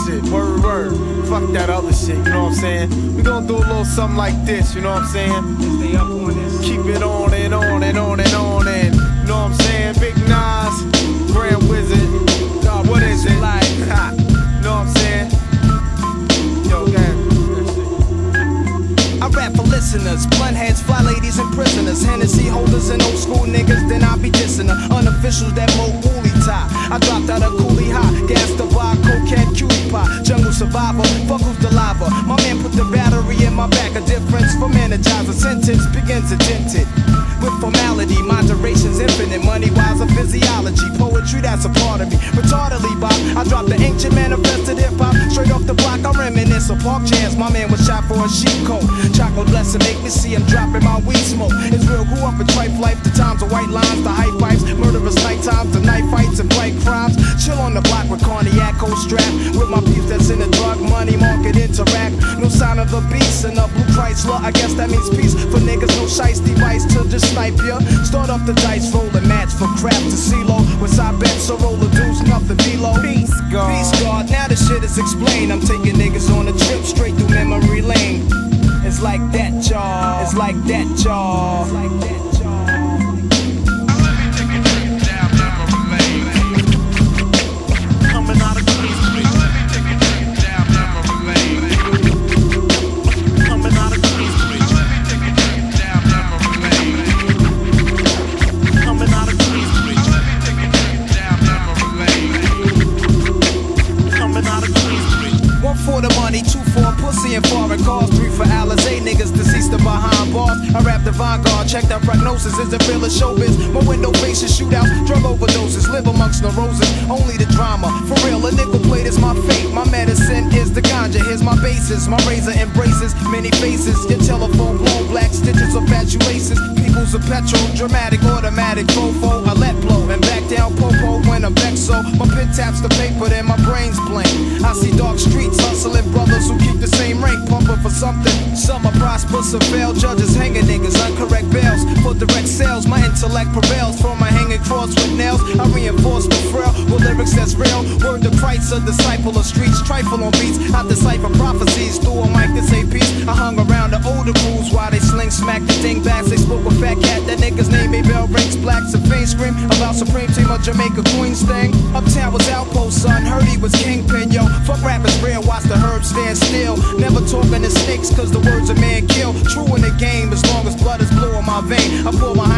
shit. Word, word. Fuck that other shit, you know what I'm saying? We gonna do a little something like this, you know what I'm saying? Stay up on this. Keep it on and on and on and on and, you know what I'm saying? Big Nas, Grand Wizard. God, what is it? Like, ha, you know what I'm saying? Yo, I rap for listeners, blunt heads, fly ladies and prisoners, Hennessy holders and old school niggas, then I be dissing her. Unofficials that mo woolly tie. I dropped out of coolie high, gas the bar, cokehead, cutie pie, jungle survivor, fuck who's the lava. My man put the battery in my back, a difference from energizer. Sentence begins indented with formality, moderation's infinite. Money wise, a physiology, poetry that's a part of me. Retardedly, Bob, I dropped the ancient manifested hip hop straight off the block. I reminisce of Park Chance. My man was shot for a sheep coat. Chocolate blessing make me see him dropping my weed smoke. It's real, grew up in tripe life. The times of white lines, the hype pipes, murderous night times, the night fights and bright crimes. Chill on the block with cognac, cold strap, with my peeps that's in the drug money market interact. No sign of the beast and a blue Chrysler. I guess that means peace for niggas. No shiesty vice to just snipe ya. Start off the dice, roll a match for crap to CeeLo. With side bets, so roll a deuce, nothing below. Peace God. Peace God. Now the shit is explained. I'm taking niggas on a trip straight through memory lane. It's like that, y'all. It's like that, y'all. It's like that, y'all. For the money, 2 for pussy and foreign cars, 3 for Alizé niggas deceased or behind bars. I rap the vanguard, check that prognosis. Is it real or showbiz? My window faces shootouts, drug overdoses, live amongst neuroses. Only the drama, for real. A nickel plate is my fate. My medicine is the ganja. Here's my basis. My razor embraces many faces. Your telephone blown, black stitches of fatuaces. People's a petrol, dramatic, automatic, fofo. I let blow and back down popo when I'm vexed. So my pen taps the paper, then my brain's blank. I see dark streets, hustling brothers who keep the same rank, pumping for something. Some are prosper, some fail. Judges hanging niggas, uncorrect bails. For direct sales, my intellect prevails. From my hanging cross with nails, I reinforce the frail with lyrics that's real. Word to Christ, a disciple of streets. Trifle on beats, I decipher prophecies through a mic to say peace. I hung around the older crews while they sling smack the dingbats. They spoke a fat cat, that nigga's name made bell rings. Blacks and fiends scream about Supreme Team of Jamaica Queens thing. Uptown was outpost, son. Heard he was kingpin, yo. Fuck rappers real, watch the herbs stand still. Never talking to snakes, cause the words a man kill. True in the game, as long as blood is blue in my vein. I pour my